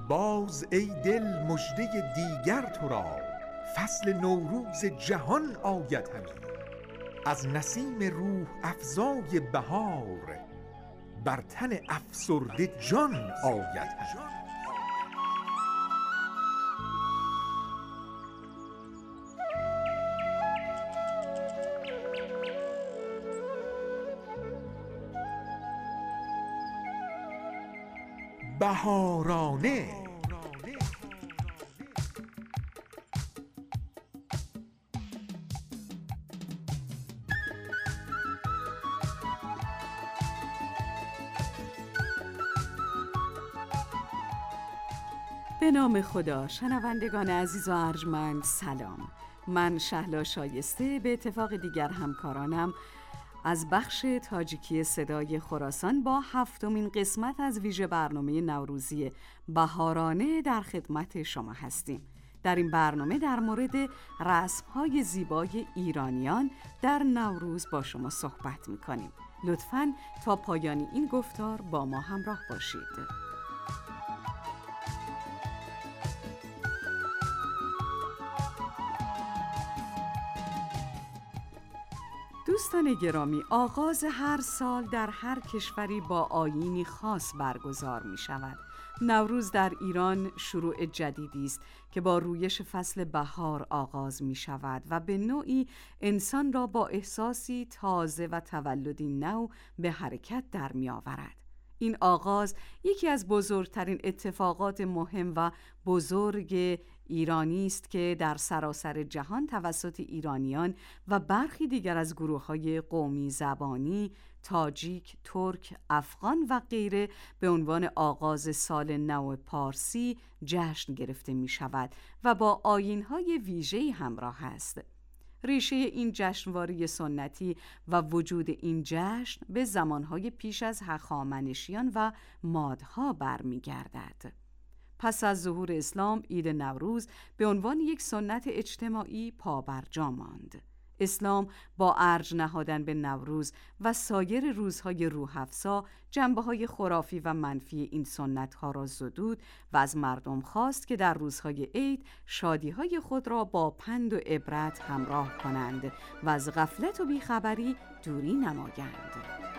باز ای دل مژده دیگر تو را، فصل نوروز جهان آید همی. از نسیم روح افزای بهار، بر تن افسرده جان آید همی. بهارانه به نام خدا. شنوندگان عزیز و ارجمند سلام. من شهلا شایسته به اتفاق دیگر همکارانم از بخش تاجیکی صدای خراسان با 7مین قسمت از ویژه برنامه نوروزی بهارانه در خدمت شما هستیم. در این برنامه در مورد رسم‌های زیبای ایرانیان در نوروز با شما صحبت می‌کنیم. لطفاً تا پایان این گفتار با ما همراه باشید. دوستان گرامی، آغاز هر سال در هر کشوری با آیینی خاص برگزار می شود. نوروز در ایران شروع جدیدی است که با رویش فصل بهار آغاز می شود و به نوعی انسان را با احساسی تازه و تولدی نو به حرکت در می آورد. این آغاز یکی از بزرگترین اتفاقات مهم و بزرگ ایرانی است که در سراسر جهان توسط ایرانیان و برخی دیگر از گروه‌های قومی زبانی، تاجیک، ترک، افغان و غیره به عنوان آغاز سال نو پارسی جشن گرفته می شود و با آیین‌های ویژه‌ای همراه است. ریشه این جشنواره سنتی و وجود این جشن به زمانهای پیش از هخامنشیان و مادها برمیگردد. پس از ظهور اسلام، عید نوروز به عنوان یک سنت اجتماعی پابرجا ماند. اسلام با ارج نهادن به نوروز و سایر روزهای روح‌افزا جنبه‌های خرافی و منفی این سنت‌ها را زدود و از مردم خواست که در روزهای عید شادی‌های خود را با پند و عبرت همراه کنند و از غفلت و بیخبری دوری نمایند.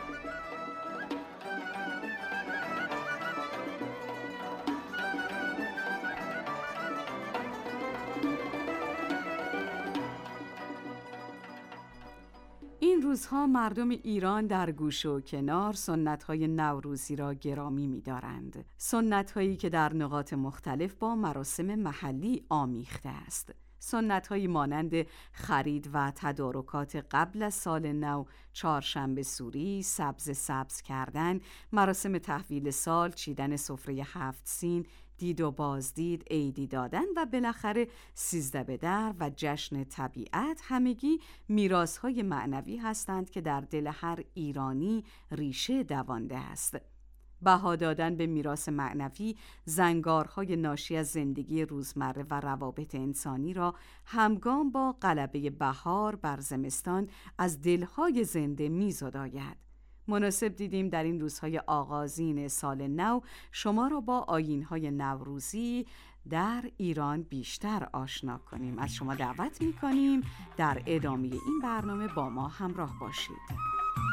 این روزها مردم ایران در گوشه و کنار سنت‌های نوروزی را گرامی می‌دارند. سنت‌هایی که در نقاط مختلف با مراسم محلی آمیخته است. سنت‌هایی مانند خرید و تدارکات قبل از سال نو، چهارشنبه سوری، سبز کردن، مراسم تحویل سال، چیدن سفره 7 سین، دید و بازدید، عیدی دادن و بالاخره 13 به در و جشن طبیعت، همگی میراث‌های معنوی هستند که در دل هر ایرانی ریشه دوانده است. بها دادن به میراث معنوی زنگارهای ناشی از زندگی روزمره و روابط انسانی را همگام با غلبه بهار بر زمستان از دلهای زنده می‌زداید. مناسب دیدیم در این روزهای آغازین سال نو شما را با آیین‌های نوروزی در ایران بیشتر آشنا کنیم. از شما دعوت می‌کنیم در ادامه این برنامه با ما همراه باشید.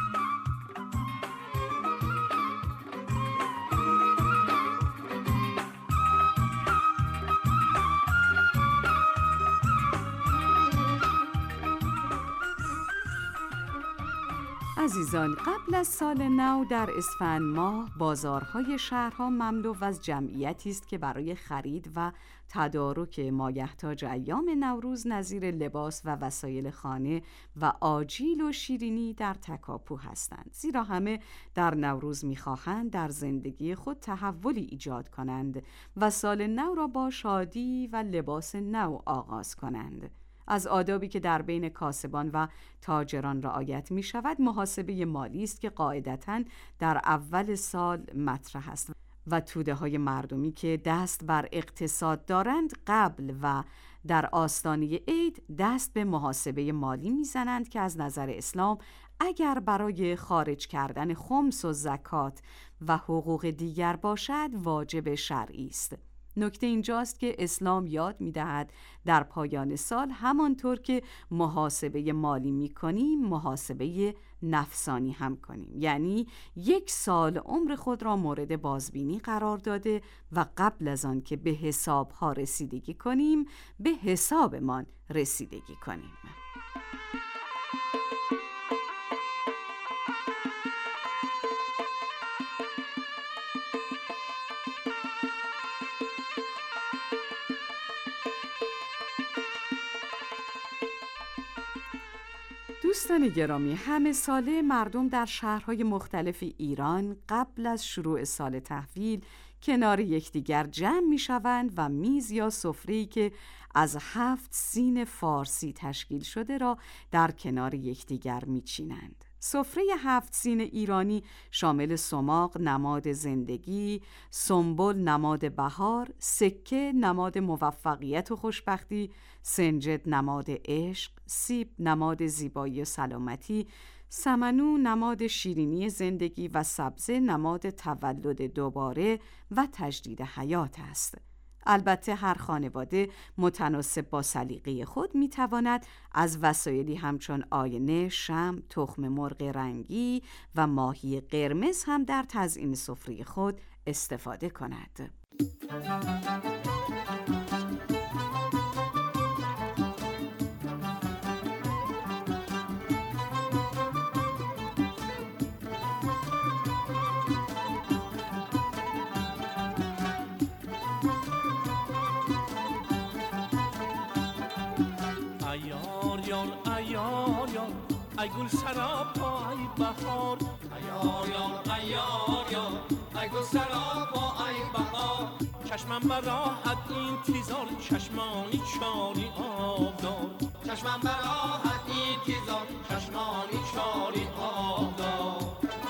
عزیزان، قبل از سال نو در اسفند ماه بازارهای شهرها مملو از جمعیتی است که برای خرید و تدارک مایحتاج ایام نوروز نظیر لباس و وسایل خانه و آجیل و شیرینی در تکاپو هستند، زیرا همه در نوروز می‌خواهند در زندگی خود تحولی ایجاد کنند و سال نو را با شادی و لباس نو آغاز کنند. از آدابی که در بین کاسبان و تاجران رعایت می شود محاسبه مالی است که قاعدتاً در اول سال مطرح است و توده های مردمی که دست بر اقتصاد دارند قبل و در آستانه عید دست به محاسبه مالی می زنند که از نظر اسلام اگر برای خارج کردن خمس و زکات و حقوق دیگر باشد واجب شرعی است. نکته اینجاست که اسلام یاد می‌دهد در پایان سال همانطور که محاسبه مالی می‌کنیم محاسبه نفسانی هم کنیم، یعنی 1 سال عمر خود را مورد بازبینی قرار داده و قبل از آن که به حساب‌ها رسیدگی کنیم به حسابمان رسیدگی کنیم. دوستان گرامی، همه ساله مردم در شهرهای مختلف ایران قبل از شروع سال تحویل کنار یکدیگر جمع می شوند و میز یا سفره‌ای که از 7 سین فارسی تشکیل شده را در کنار یکدیگر می چینند. سفره 7 سین ایرانی شامل سماق نماد زندگی، سنبل نماد بهار، سکه نماد موفقیت و خوشبختی، سنجد نماد عشق، سیب نماد زیبایی و سلامتی، سمنو نماد شیرینی زندگی و سبزه نماد تولد دوباره و تجدید حیات است. البته هر خانواده متناسب با سلیقه خود میتواند از وسایلی همچون آینه، شمع، تخم مرغ رنگی و ماهی قرمز هم در تزیین سفره خود استفاده کند. ای گل سراپا ای بهار، ایار یار ایار یار، ای گل سراپا ای بهار. چشمم براحت این تیزار، چشمانی چاری آب دار. چشمم براحت این تیزار، چشمانی چاری آب دار.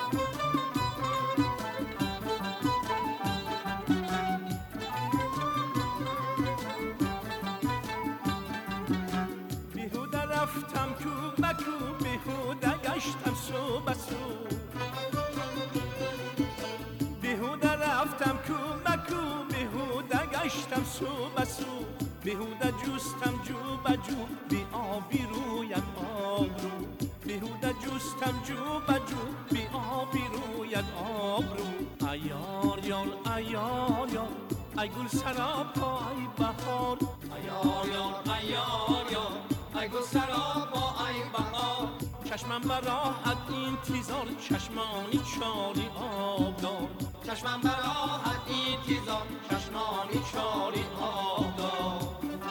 بیهوده رفتم کو بکو، بیهوده گشتم سو بسو. بیهوده رفتم کو بکو، بیهوده گشتم سو بسو. بیهوده جوستم جو بجو، بی آبی روید آب رو. بیهوده جوستم جو بجو، بی آبی روید آب رو. ایار یار ایار یار، ای گل سراپا ای بهار. ایار یار ایار یار، ای گل سراپا ای بهار. چشمم براحت این تیزار، چشمانی چاری آب دار. چشمم براحت این تیزار، چشمانی چاری آب دار.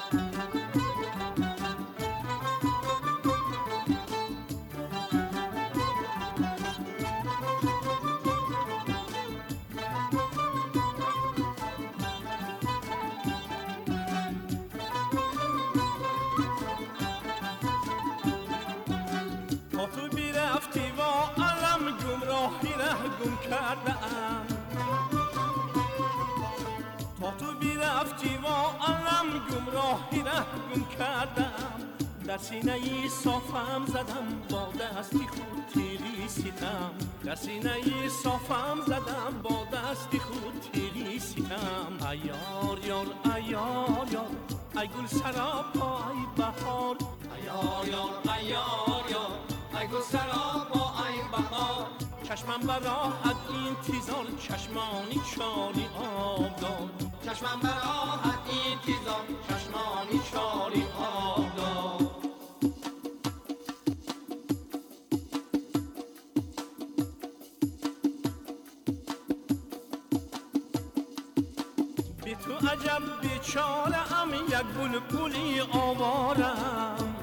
تا تو بیرفتی و علم گمراهی ره گم کردم. در سینه ای صافم زدم با دستی خود تیری ستم. در سینه ای صافم زدم با دستی خود تیری ستم. ایار یار ایار یار، ای گل سراپا ای بهار. ایار یار ایار یار، ای گل سراپا ای بهار. چشمم براحت این تیزار، چشمانی چاری آب دار. چشمم براحت این تیزار، چشمانی چاری آب دار. بی تو عجب بیچاره ام، یک بلبلی آوارم.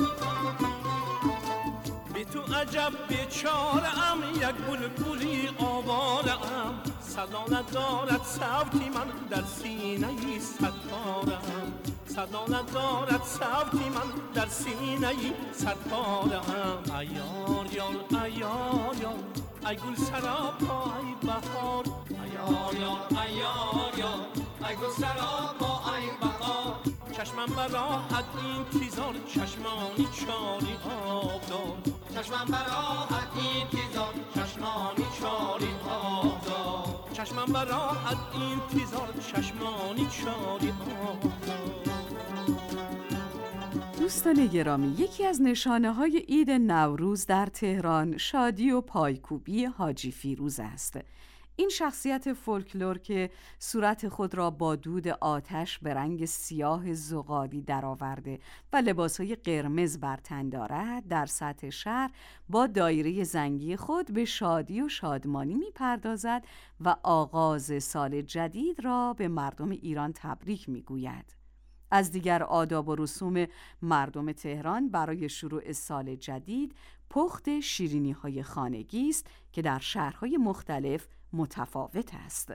تو عجب بیچاره ام، یک بلبلی آوارم. صدا ندارد صوتی من در سینه ای ستارم. صدا ندارد صوتی من در سینه ای ستارم. ایار یار ایار یار، ای گل سراپا ای بهار. ایار یار ایار یار، ای گل سراپا ای بهار. چشمم براحت این تیزار، چشمانی چاری آب دار. چشمم براحت این تیزار، چشمانی چاری آب دار. چشمم مرا از انتظار چشمانی شادی دوستان گرامی، یکی از نشانه‌های عید نوروز در تهران شادی و پایکوبی حاجی فیروز است. این شخصیت فولکلور که صورت خود را با دود آتش به رنگ سیاه زغالی درآورده و لباسهای قرمز بر تن دارد، در سطح شهر با دایره زنگی خود به شادی و شادمانی می‌پردازد و آغاز سال جدید را به مردم ایران تبریک می‌گوید. از دیگر آداب و رسوم مردم تهران برای شروع سال جدید پخت شیرینی‌های خانگی است که در شهرهای مختلف متفاوت است.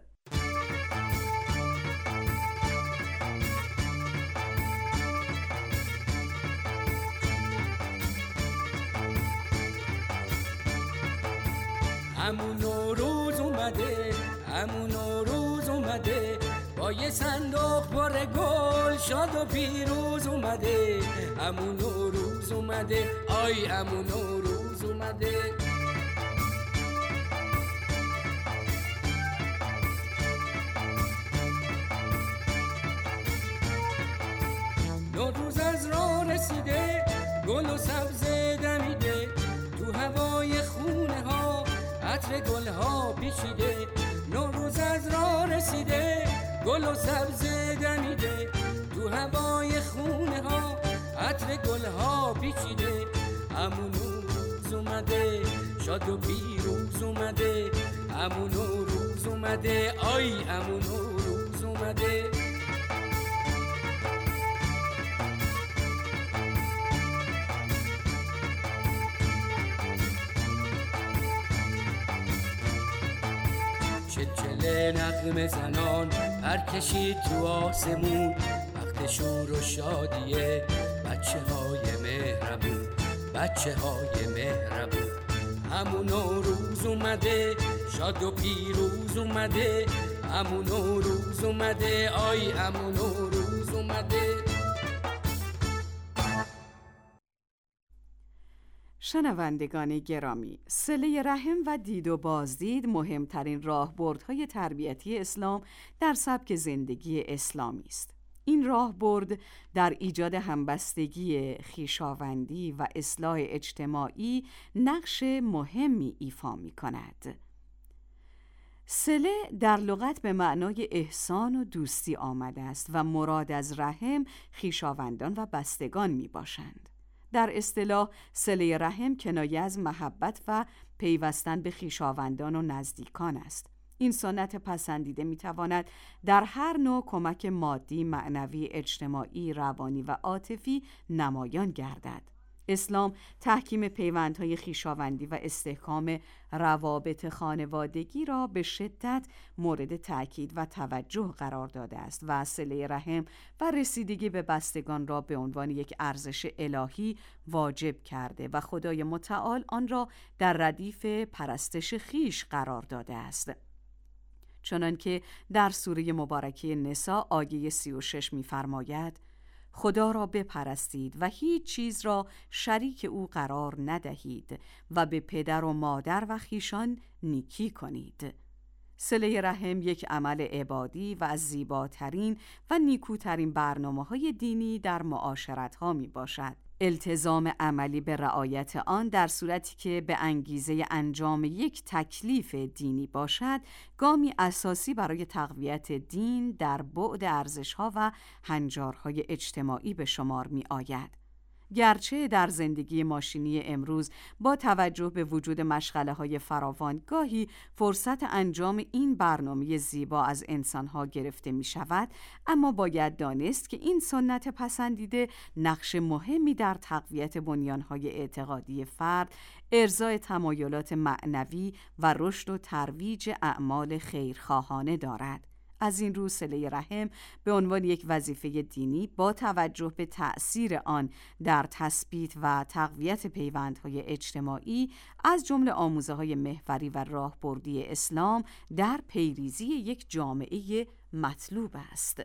همون نوروز اومده، همون نوروز اومده، با یه صندوق پر گل شاد و پیروز اومده. همون نوروز اومده، آی همون نوروز اومده. نوروز از راه رسیده، گل و سبزه دمیده، تو هوای خونه ها عطر گل ها پیچیده. نوروز از راه رسیده، گل و سبزه دمیده، تو هوای خونه ها عطر گل ها پیچیده. همون نوروز اومده، شاد و پیروز اومده، همون نوروز اومده، آی همون نوروز اومده. چلچله نغمه زنان پر کشید تو آسمون، وقت شور و شادیه بچه های مهربون، بچه های مهربون. همون نوروز اومده، شاد و پیروز اومده، همون نوروز اومده، آی همون نوروز اومده. شنوندگان گرامی، صله رحم و دید و بازدید مهمترین راهبردهای تربیتی اسلام در سبک زندگی اسلامی است. این راهبرد در ایجاد همبستگی، خویشاوندی و اصلاح اجتماعی نقش مهمی ایفا می‌کند. صله در لغت به معنای احسان و دوستی آمده است و مراد از رحم خویشاوندان و بستگان میباشند. در اصطلاح صله رحم کنایه از محبت و پیوستن به خویشاوندان و نزدیکان است. این سنت پسندیده میتواند در هر نوع کمک مادی، معنوی، اجتماعی، روانی و عاطفی نمایان گردد. اسلام تحکیم پیوندهای خویشاوندی و استحکام روابط خانوادگی را به شدت مورد تأکید و توجه قرار داده است و صله رحم و رسیدگی به بستگان را به عنوان یک ارزش الهی واجب کرده و خدای متعال آن را در ردیف پرستش خویش قرار داده است. چنانکه در سوره مبارکه نساء آیه 36 می‌فرماید: خدا را بپرستید و هیچ چیز را شریک او قرار ندهید و به پدر و مادر و خویشان نیکی کنید. صله رحم یک عمل عبادی و از زیباترین و نیکوترین برنامه‌های دینی در معاشرت‌ها میباشد. التزام عملی به رعایت آن در صورتی که به انگیزه انجام یک تکلیف دینی باشد، گامی اساسی برای تقویت دین در بعد ارزش‌ها و هنجارهای اجتماعی به شمار می‌آید. گرچه در زندگی ماشینی امروز با توجه به وجود مشغله‌های فراوان گاهی فرصت انجام این برنامه زیبا از انسان‌ها گرفته می‌شود، اما باید دانست که این سنت پسندیده نقش مهمی در تقویت بنیان‌های اعتقادی فرد، ارضای تمایلات معنوی و رشد و ترویج اعمال خیرخواهانه دارد. از این رو صله رحم به عنوان یک وظیفه دینی با توجه به تأثیر آن در تثبیت و تقویت پیوندهای اجتماعی از جمله آموزه‌های محوری و راهبردی اسلام در پیریزی یک جامعه مطلوب است.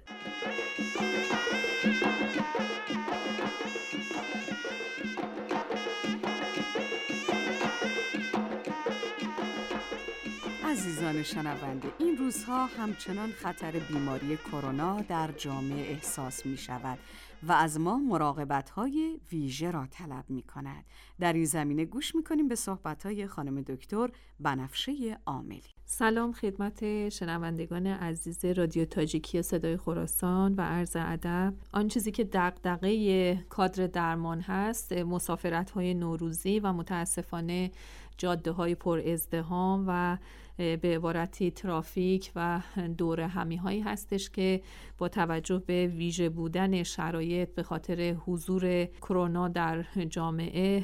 عزیزان شنونده، این روزها همچنان خطر بیماری کرونا در جامعه احساس می شود و از ما مراقبت‌های ویژه را طلب می کند. در این زمینه گوش می کنیم به صحبت‌های خانم دکتر بنفشه عاملی. سلام خدمت شنوندگان عزیز رادیو تاجیکی صدای خراسان و عرض ادب. آن چیزی که دغدغه کادر درمان هست مسافرت‌های نوروزی و متاسفانه جاده‌های پر ازدحام و به عبارتی ترافیک و دور همی‌هایی هستش که با توجه به ویژه بودن شرایط به خاطر حضور کرونا در جامعه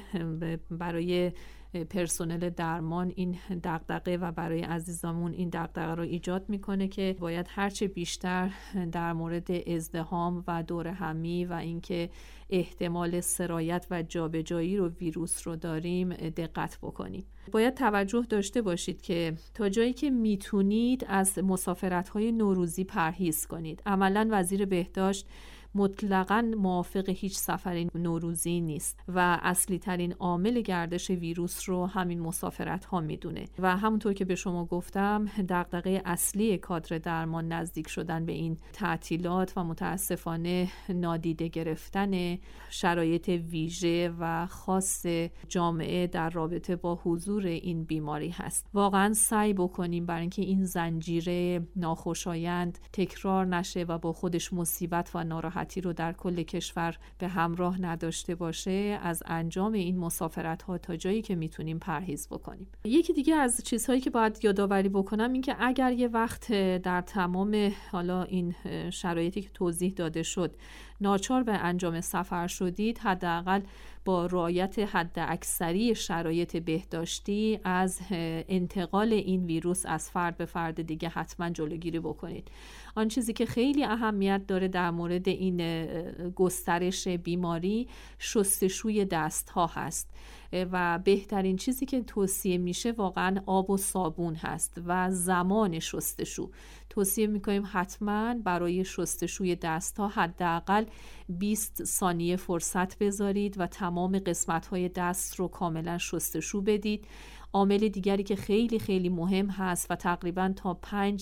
برای پرسنل درمان این دغدغه و برای عزیزامون این دغدغه رو ایجاد میکنه که باید هرچه بیشتر در مورد ازدحام و دور همی و اینکه احتمال سرایت و جابجایی رو ویروس رو داریم دقت بکنیم. باید توجه داشته باشید که تا جایی که میتونید از مسافرت‌های نوروزی پرهیز کنید. عملاً وزیر بهداشت مطلقاً موافق هیچ سفر نوروزی نیست و اصلی ترین عامل گردش ویروس رو همین مسافرت ها میدونه و همونطور که به شما گفتم دغدغه اصلی کادر درمان نزدیک شدن به این تعطیلات و متاسفانه نادیده گرفتن شرایط ویژه و خاص جامعه در رابطه با حضور این بیماری هست. واقعاً سعی بکنیم برای اینکه این زنجیره ناخوشایند تکرار نشه و با خودش مصیبت و ناراحتی رو در کل کشور به همراه نداشته باشه، از انجام این مسافرت ها تا جایی که میتونیم پرهیز بکنیم. یکی دیگه از چیزهایی که باید یادآوری بکنم این که اگر یه وقت در تمام حالا این شرایطی که توضیح داده شد ناچار به انجام سفر شدید، حداقل با رعایت حد اکثری شرایط بهداشتی از انتقال این ویروس از فرد به فرد دیگه حتما جلوگیری بکنید. آن چیزی که خیلی اهمیت داره در مورد این گسترش بیماری شستشوی دست ها هست و بهترین چیزی که توصیه میشه واقعا آب و صابون هست و زمان شستشو. توصیه میکنیم حتما برای شستشوی دست ها حداقل 20 ثانیه فرصت بذارید و تمام قسمت های دست رو کاملا شستشو بدید. عامل دیگری که خیلی خیلی مهم هست و تقریبا تا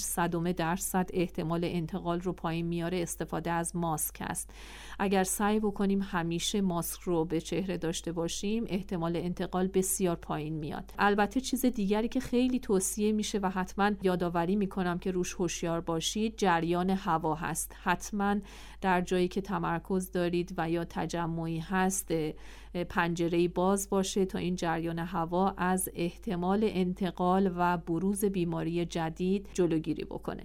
0.05% احتمال انتقال رو پایین میاره استفاده از ماسک است. اگر سعی بکنیم همیشه ماسک رو به چهره داشته باشیم احتمال انتقال بسیار پایین میاد. البته چیز دیگری که خیلی توصیه میشه و حتما یادآوری میکنم که روش هوشیار باشید جریان هوا هست. حتما در جایی که تمرکز دارید و یا تجمعی هست پنجره‌ای باز باشه تا این جریان هوا از احتمال انتقال و بروز بیماری جدید جلوگیری بکنه.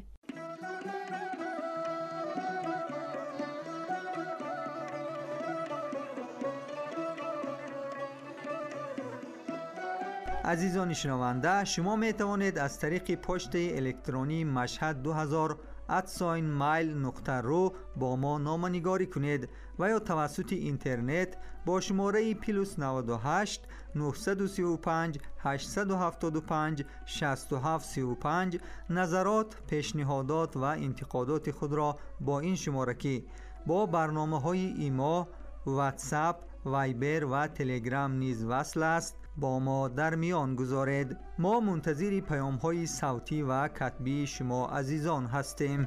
عزیزان شنونده، شما می توانید از طریق پست الکترونی مشهد 2000@mail.ru با ما نامه‌نگاری کنید و یا توسط اینترنت با شماره +98 935 875 6735 نظرات، پیشنهادات و انتقادات خود را با این شماره با برنامه‌های ایما، واتساپ، وایبر و تلگرام نیز وصل است با ما در میان گذارید. ما منتظر پیام‌های صوتی و کتبی شما عزیزان هستیم.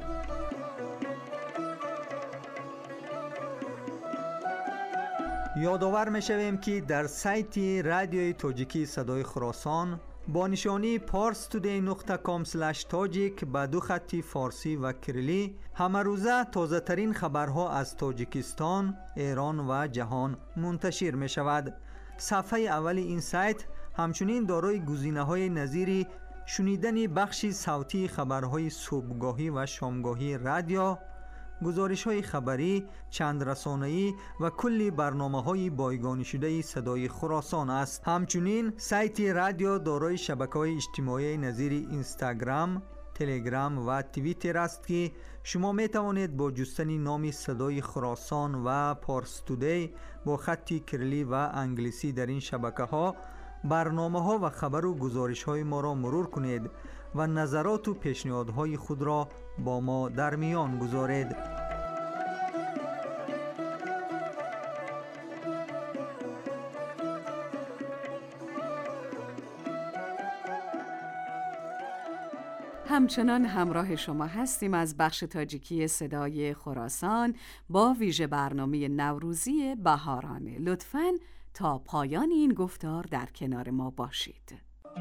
یادآور می‌شویم که در سایت رادیوی تاجیکی صدای خراسان با نشانی parstoday.com/tajik با 2 خط فارسی و کریلی همه روزه تازه ترین خبرها از تاجیکستان، ایران و جهان منتشر می شود. صفحه اول این سایت همچنین دارای گزینه‌های نظیر شنیدن بخش صوتی خبرهای صبحگاهی و شامگاهی رادیو، گزارش‌های خبری، چند رسانه‌ای و کلی برنامه‌های بایگانی شده صدای خراسان است. همچنین سایت رادیو دارای شبکه‌های اجتماعی نظیر اینستاگرام، تلگرام و توییتر است که شما می توانید با جستن نام صدای خراسان و پارستودی با خط کریلی و انگلیسی در این شبکه‌ها برنامه‌ها و خبر و گزارش‌های ما را مرور کنید و نظرات و پیشنهادهای خود را با ما در میان گذارید. همچنان همراه شما هستیم از بخش تاجیکی صدای خراسان با ویژه برنامه نوروزی بهارانه. لطفاً تا پایان این گفتار در کنار ما باشید.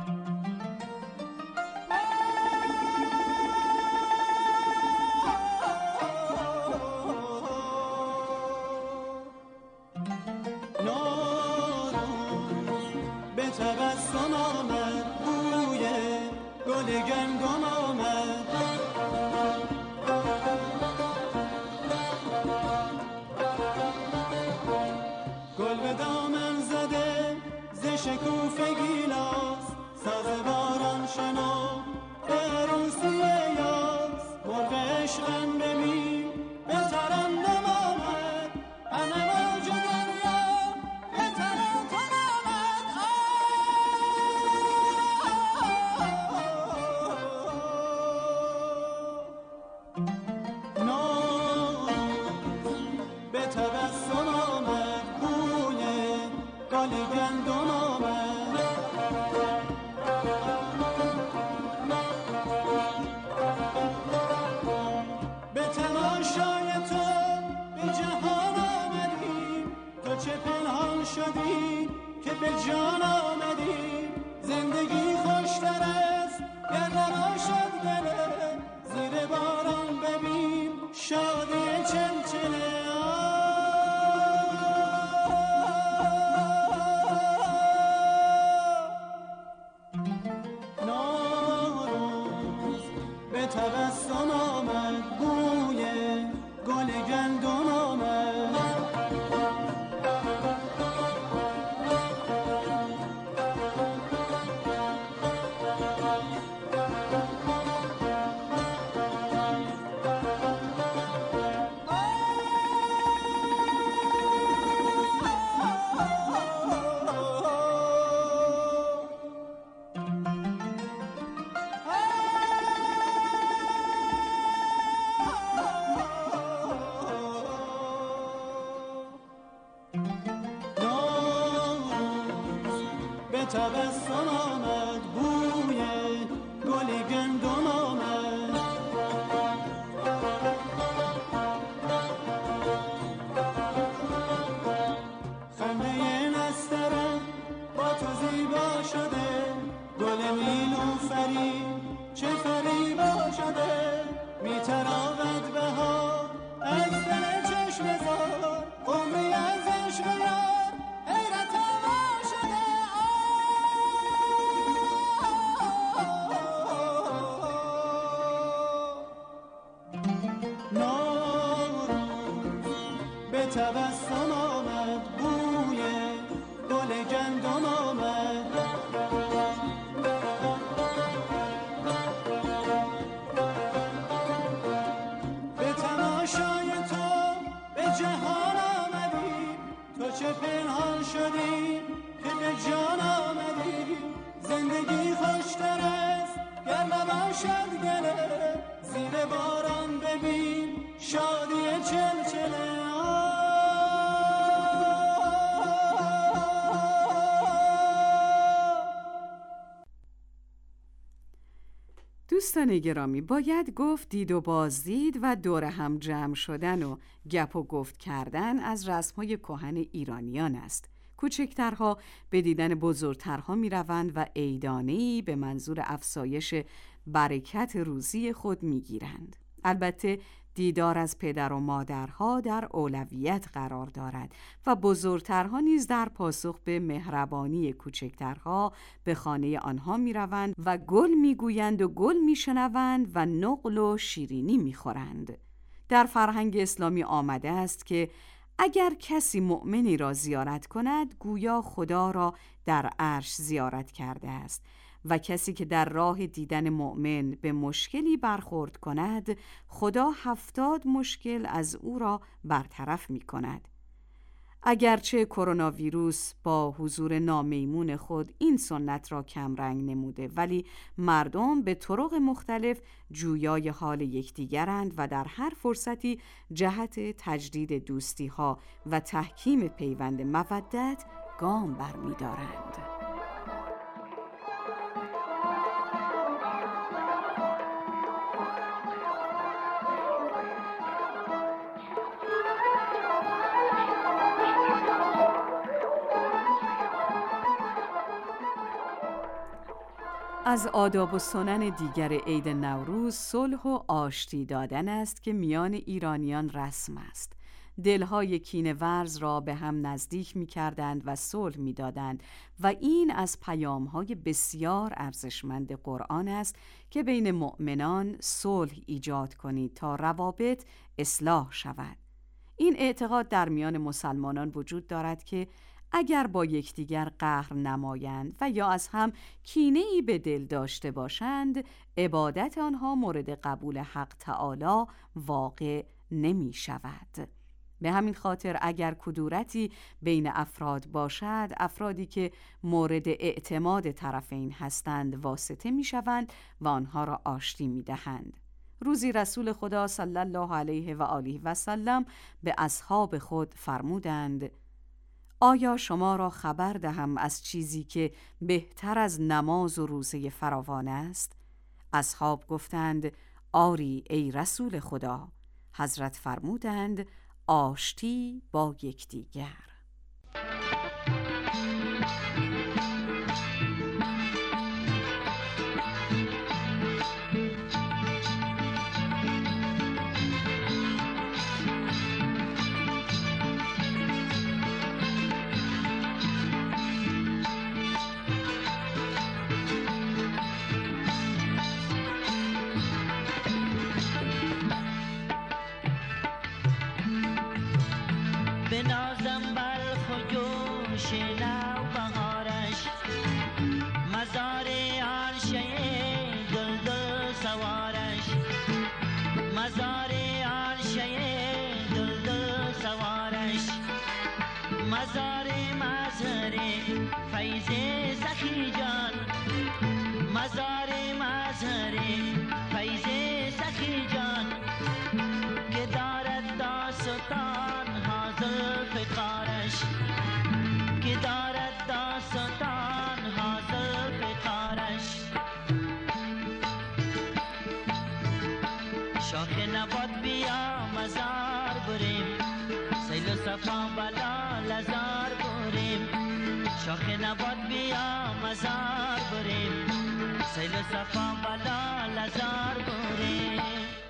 تبسم آمد بوی گل گندم آمد، خنده نسترن با تو زیبا شده، گل نیلوفری چه فریبا شده، میتراود بهار از دل چشم زار، عمری از عشق یار حیرت ما شده. به تبسم آمد بوی گل گندم آمد، به تماشای تو به جهان آمدی، تو چه پنهان شدی که به جان آمدی، زندگی خوشتر است گر نباشد گله، زیر باران ببین شادی چلچله. دوستان گرامی، باید گفت دید و بازدید و دور هم جمع شدن و گپ و گفت کردن از رسم‌های کهن ایرانیان است. کوچکترها به دیدن بزرگترها می روند و عیدانه‌ای به منظور افزایش برکت روزی خود می گیرند. البته دیدار از پدر و مادرها در اولویت قرار دارد و بزرگترها نیز در پاسخ به مهربانی کوچکترها به خانه آنها می روند و گل می گویند و گل می شنوند و نقل و شیرینی می خورند. در فرهنگ اسلامی آمده است که اگر کسی مؤمنی را زیارت کند گویا خدا را در عرش زیارت کرده است و کسی که در راه دیدن مؤمن به مشکلی برخورد کند خدا 70 مشکل از او را برطرف می کند. اگرچه کرونا ویروس با حضور نامیمون خود این سنت را کمرنگ نموده، ولی مردم به طرق مختلف جویای حال یکدیگرند و در هر فرصتی جهت تجدید دوستی ها و تحکیم پیوند مودت گام برمی‌دارند. از آداب و سنن دیگر عید نوروز صلح و آشتی دادن است که میان ایرانیان رسم است. دلهای کینه ورز را به هم نزدیک می کردند و صلح می دادند و این از پیامهای بسیار ارزشمند قرآن است که بین مؤمنان صلح ایجاد کنید تا روابط اصلاح شود. این اعتقاد در میان مسلمانان وجود دارد که اگر با یکدیگر قهر نمایند و یا از هم کینه‌ای به دل داشته باشند، عبادت آنها مورد قبول حق تعالی واقع نمی شود. به همین خاطر اگر کدورتی بین افراد باشد، افرادی که مورد اعتماد طرفین هستند واسطه می شوند و آنها را آشتی می دهند. روزی رسول خدا صلی الله علیه و آله و سلم به اصحاب خود فرمودند: آیا شما را خبر دهم از چیزی که بهتر از نماز و روزه فراوان است؟ اصحاب گفتند: آری ای رسول خدا. حضرت فرمودند: آشتی با یکدیگر. بنازم بلخ و جوش نو بهارش، مزار عرشه دلدل سوارش، مزار عرشه دلدل سوارش، مزار مزار فیض سخی جان، مزار مزار فیض سخی جان، که دارد داستان فقارش، که دارد داستان حاصل فقارش. شاخ نبات بیا مزار بریم، سیل و صفا بلا لزار بریم. شاخ نبات بیا مزار بریم، سیل و صفا بلا لزار بریم.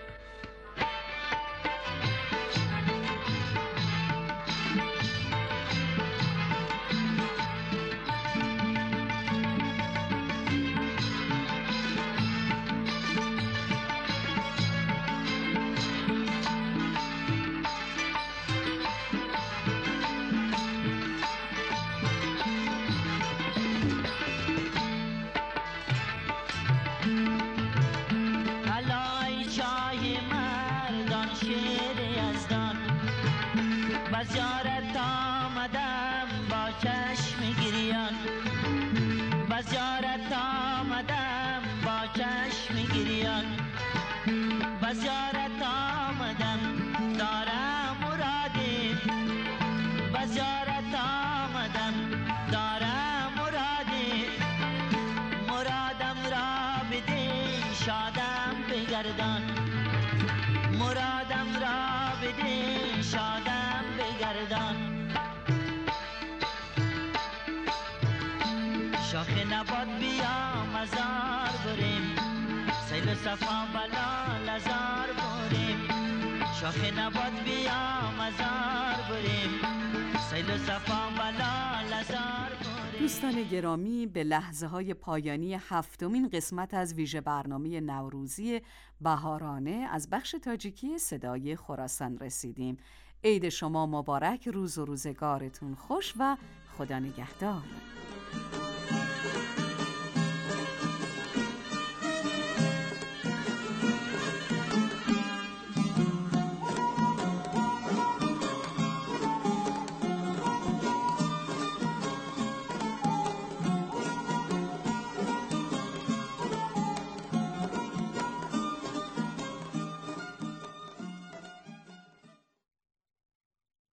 بزیارت آمدم با چشم گریان، بزیارت آمدم با چشم گریان، بزیارت آمدم دارم مرادی، بزیارت آمدم دارم مرادی، مرادم را بده شادم بگردان، مرادم را بده شادم بگردان. شاخ نبات بیا مزار بریم، سیل صفا بلا لزار بریم. شاخ نبات بیا مزار بریم، سیل صفا بلا لزار بریم. دوستان گرامی، به لحظه های پایانی هفتمین قسمت از ویژه برنامه نوروزی بهارانه از بخش تاجیکی صدای خراسان رسیدیم. عید شما مبارک، روز و روزگارتون خوش و خدا نگهدار.